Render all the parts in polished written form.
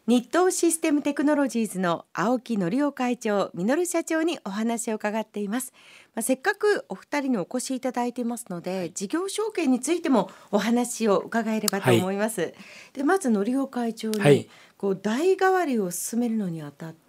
日東システムテクノロジーズの青木則夫会長、稔社長にお話を伺っています。せっかくお二人にお越しいただいていますので、事業承継についてもお話を伺えればと思います。でまず則夫会長に、代替わりを進めるのにあたって、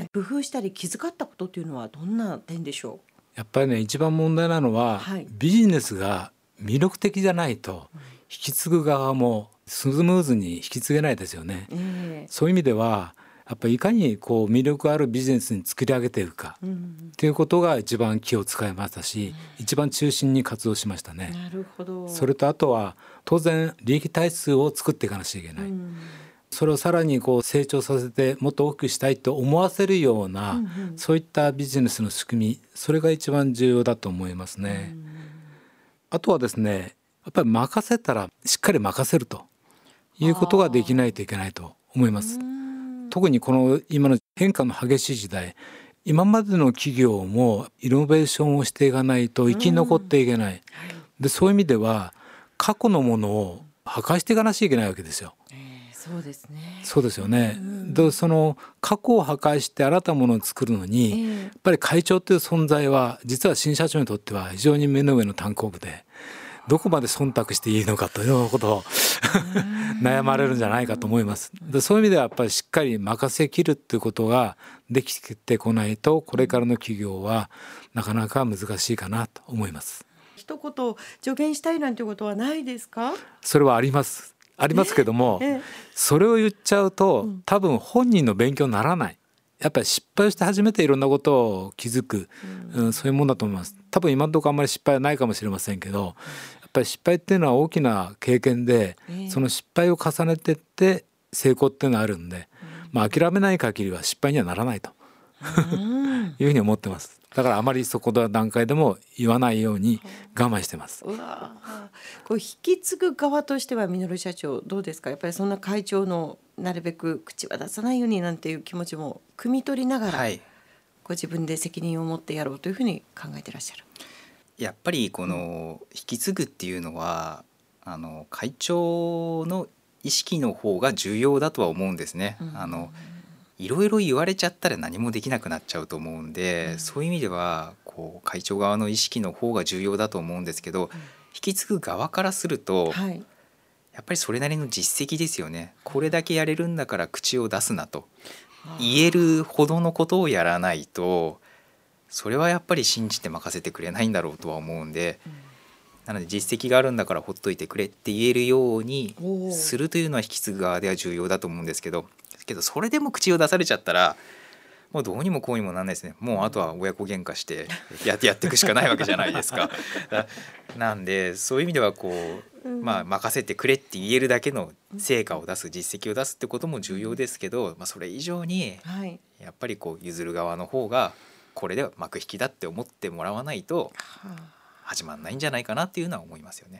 工夫したり気遣ったことというのはどんな点でしょう？ やっぱりね、一番問題なのは、ビジネスが魅力的じゃないと、引き継ぐ側もスムーズに引き継げないですよね。そういう意味ではやっぱりいかに魅力あるビジネスに作り上げていくかっていうことが一番気を使いましたし、一番中心に活動しましたね。 なるほど。 それとあとは当然利益体数を作っていかなきゃいけない、それをさらに成長させてもっと大きくしたいと思わせるような、そういったビジネスの仕組み、それが一番重要だと思いますね。あとはですね、やっぱり任せたらしっかり任せるということができないといけないと思います。特にこの今の変化の激しい時代、今までの企業もイノベーションをしていかないと生き残っていけない、でそういう意味では過去のものを破壊していかなきゃいけないわけですよ。 そうですね。 そうですよね。でその過去を破壊して新たなものを作るのに、やっぱり会長という存在は実は新社長にとっては非常に目の上の単行部で、どこまで忖度していいのかということを悩まれるんじゃないかと思います。でそういう意味ではやっぱりしっかり任せきるっていうことができてこないと、これからの企業はなかなか難しいかなと思います。 一言助言したいなんてことはないですか？ それはありますけども、それを言っちゃうと多分本人の勉強にならない。やっぱり失敗をして初めていろんなことを気づく、そういうもんだと思います。多分今のところあんまり失敗はないかもしれませんけど、やっぱり失敗っていうのは大きな経験で、その失敗を重ねていって成功っていうのはあるんで、諦めない限りは失敗にはならないというふうに思ってます。だからあまりそこの段階でも言わないように我慢してます。 引き継ぐ側としては稔社長どうですか？やっぱりそんな会長のなるべく口は出さないようになんていう気持ちも汲み取りながら、ご自分で責任を持ってやろうというふうに考えてらっしゃる。 やっぱりこの引き継ぐっていうのは、会長の意識の方が重要だとは思うんですね。いろいろ言われちゃったら何もできなくなっちゃうと思うんで、そういう意味では会長側の意識の方が重要だと思うんですけど、引き継ぐ側からすると、やっぱりそれなりの実績ですよね。これだけやれるんだから口を出すなと言えるほどのことをやらないと、それはやっぱり信じて任せてくれないんだろうとは思うんで、なので実績があるんだからほっといてくれって言えるようにするというのは引き継ぐ側では重要だと思うんですけど、それでも口を出されちゃったらもうどうにもこうにもなんないですね。もうあとは親子喧嘩してやっていくしかないわけじゃないですか。なんでそういう意味では任せてくれって言えるだけの成果を出す、実績を出すってことも重要ですけど、それ以上にやっぱり譲る側の方がこれでは幕引きだって思ってもらわないと始まんないんじゃないかなっていうのは思いますよね。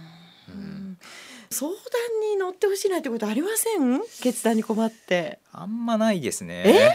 相談に乗ってほしいなんてことありません？決断に困って。 あんまないですね。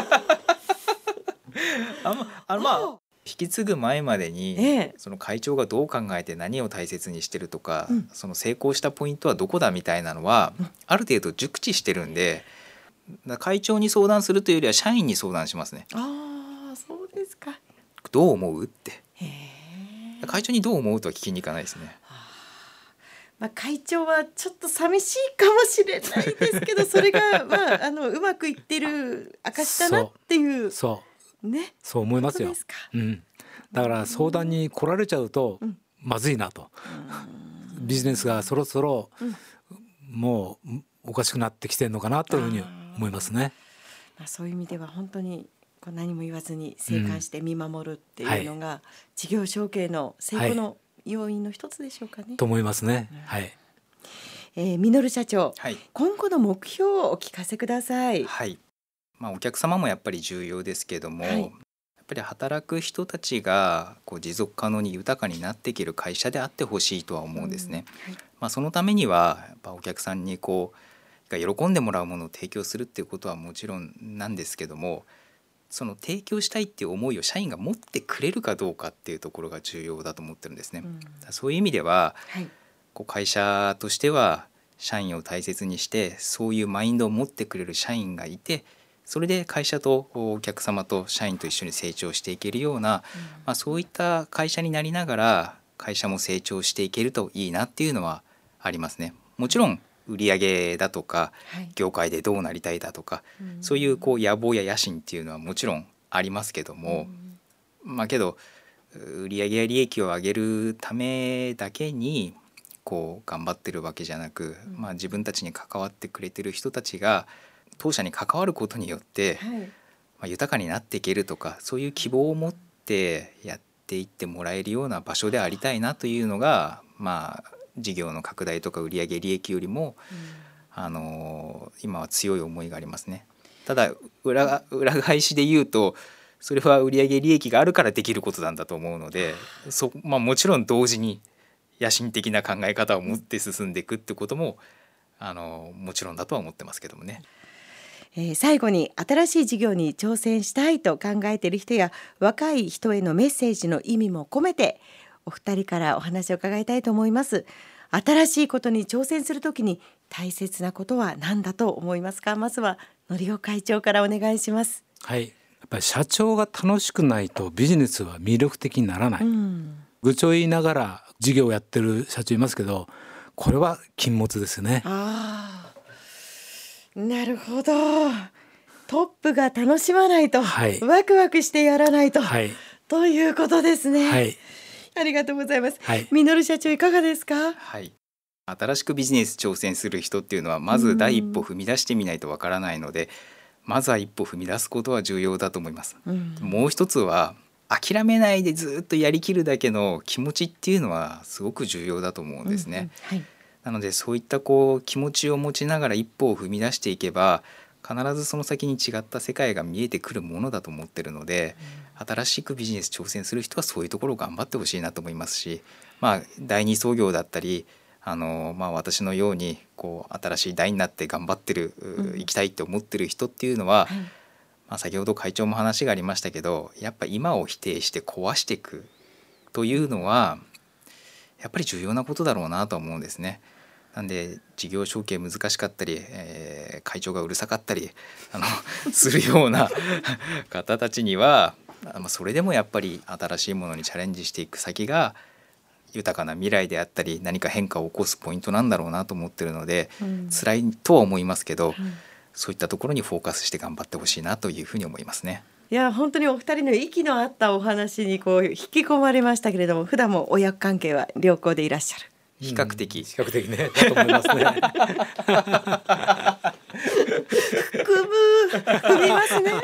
引き継ぐ前までに、その会長がどう考えて何を大切にしてるとか、その成功したポイントはどこだみたいなのは、ある程度熟知してるんで、会長に相談するというよりは社員に相談しますね。 そうですか。 どう思うって。会長にどう思うとは聞きに行かないですね。 会長はちょっと寂しいかもしれないですけど、それがうまくいってる証だなっていう。 そう思いますよ。だから相談に来られちゃうとまずいなと、ビジネスがそろそろもうおかしくなってきてるのかなというふうに思いますね。 そういう意味では本当に何も言わずに静観して見守るっていうのが、事業承継の成功の要因の一つでしょうかね。 と思いますね。 稔社長、今後の目標をお聞かせください。 お客様もやっぱり重要ですけども、やっぱり働く人たちが持続可能に豊かになっていける会社であってほしいとは思うんですね。そのためにはやっぱお客さんにが喜んでもらうものを提供するっていうことはもちろんなんですけども、その提供したいっていう思いを社員が持ってくれるかどうかっていうところが重要だと思ってるんですね。そういう意味では、会社としては社員を大切にしてそういうマインドを持ってくれる社員がいて、それで会社とお客様と社員と一緒に成長していけるような、そういった会社になりながら会社も成長していけるといいなっていうのはありますね。もちろん売上だとか、業界でどうなりたいだとか、そういう野望や野心っていうのはもちろんありますけども、けど売上や利益を上げるためだけに頑張ってるわけじゃなく、自分たちに関わってくれてる人たちが当社に関わることによって、豊かになっていけるとか、そういう希望を持ってやっていってもらえるような場所でありたいなというのが、事業の拡大とか売上利益よりも、今は強い思いがありますね。ただ裏返しで言うと、それは売上利益があるからできることなんだと思うので、もちろん同時に野心的な考え方を持って進んでいくってことももちろんだとは思ってますけどもね。 最後に新しい事業に挑戦したいと考えている人や若い人へのメッセージの意味も込めてお二人からお話を伺いたいと思います。新しいことに挑戦するときに大切なことは何だと思いますか？まずは則夫会長からお願いします。 はい、やっぱり社長が楽しくないとビジネスは魅力的にならない、愚痴を言いながら事業をやってる社長いますけど、これは禁物ですね。 なるほど。トップが楽しまないと、ワクワクしてやらないと、ということですね。ありがとうございます。稔社長いかがですか？ 新しくビジネス挑戦する人っていうのはまず第一歩踏み出してみないとわからないので、まずは一歩踏み出すことは重要だと思います。もう一つは諦めないでずっとやりきるだけの気持ちっていうのはすごく重要だと思うんですね。なのでそういった気持ちを持ちながら一歩を踏み出していけば、必ずその先に違った世界が見えてくるものだと思ってるので、新しくビジネス挑戦する人はそういうところを頑張ってほしいなと思いますし、第二創業だったり私のように新しい代になって頑張ってる、行きたいって思ってる人っていうのは、先ほど会長も話がありましたけど、やっぱ今を否定して壊していくというのはやっぱり重要なことだろうなと思うんですね。なんで事業承継難しかったり、会長がうるさかったりするような方たちにはそれでもやっぱり新しいものにチャレンジしていく先が豊かな未来であったり、何か変化を起こすポイントなんだろうなと思ってるので、辛いとは思いますけど、そういったところにフォーカスして頑張ってほしいなというふうに思いますね。 いや本当にお二人の息の合ったお話に引き込まれましたけれども、普段も親子関係は良好でいらっしゃる？ 比較的ねだと思いますね。 含みますね。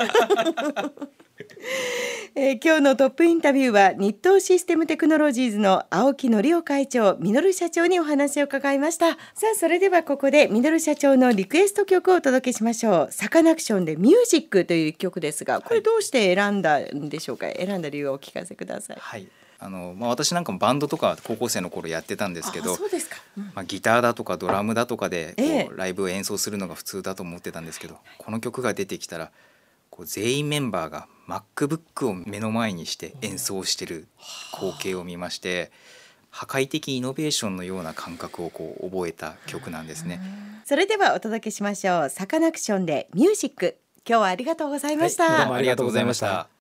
今日のトップインタビューは日東システムテクノロジーズの青木則夫会長、稔社長にお話を伺いました。さあそれではここで稔社長のリクエスト曲をお届けしましょう。サカナクションでミュージックという曲ですが、これどうして選んだんでしょうか？選んだ理由をお聞かせください。 私なんかもバンドとか高校生の頃やってたんですけど、 そうですか。 ギターだとかドラムだとかでライブを演奏するのが普通だと思ってたんですけど、この曲が出てきたら全員メンバーが MacBook を目の前にして演奏してる光景を見まして、破壊的イノベーションのような感覚を覚えた曲なんですね。 それではお届けしましょう。サカナクションでミュージック。今日はありがとうございました。 どうもありがとうございました。